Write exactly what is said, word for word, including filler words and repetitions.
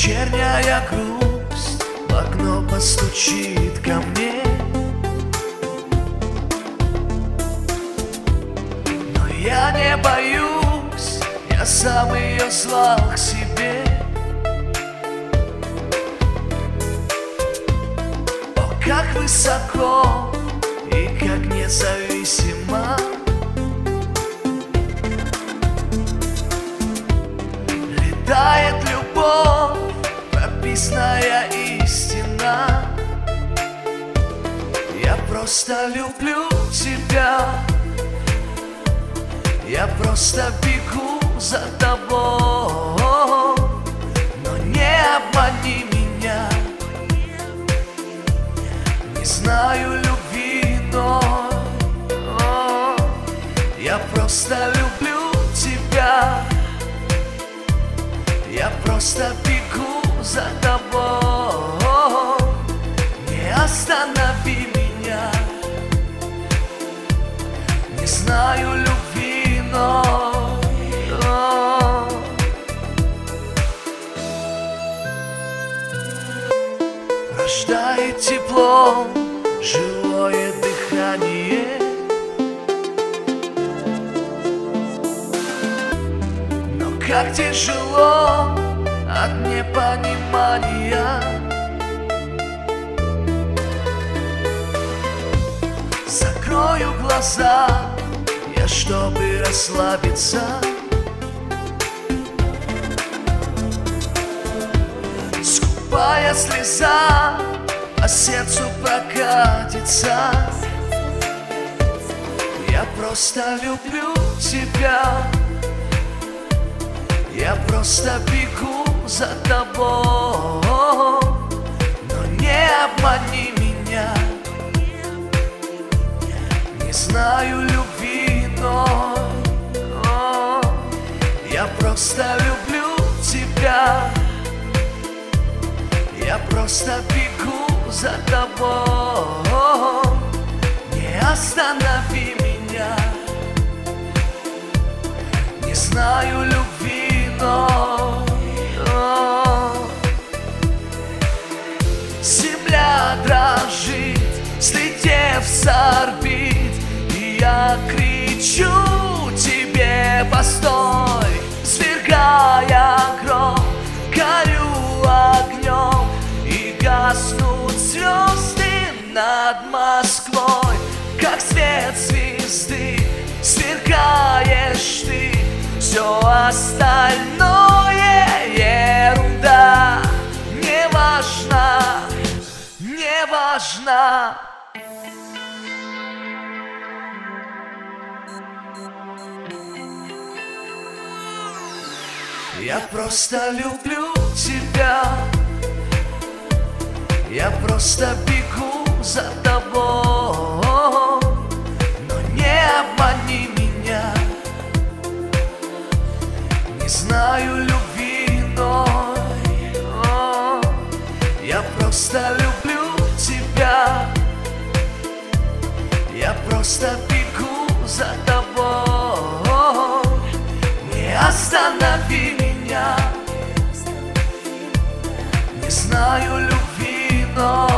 Вечерняя грусть в окно постучит ко мне, но я не боюсь, я сам ее звал к себе. О, как высоко и как независимо летает любовь, прописная истина. Я просто люблю тебя, я просто бегу за тобой, но не обмани меня. Не знаю любви, но о, я просто люблю тебя. Я просто бегу за тобой, не останови меня. Не знаю любви, но о, рождает тепло живое дыхание. Но как тяжело от непонимания. Закрою глаза я, чтобы расслабиться. Скупая слеза по сердцу прокатится. Я просто люблю тебя, я просто бегу за тобой, но не обмани меня. Не знаю любви, но о, я просто люблю тебя. Я просто бегу за тобой, не останови меня. Не знаю любви, но о, земля дрожит, слетев с орбит, и я кричу тебе: постой, свергая гром, горю огнем, и гаснут звезды над Москвой. Как свет звезды сверкаешь ты, все остальное ерунда. Не важно, не важно. Я просто люблю тебя, я просто бегу за тобой, но не обмани меня. Не знаю любви, но о, я просто люблю тебя. Я просто бегу за тобой, не останови меня. Не знаю любви, но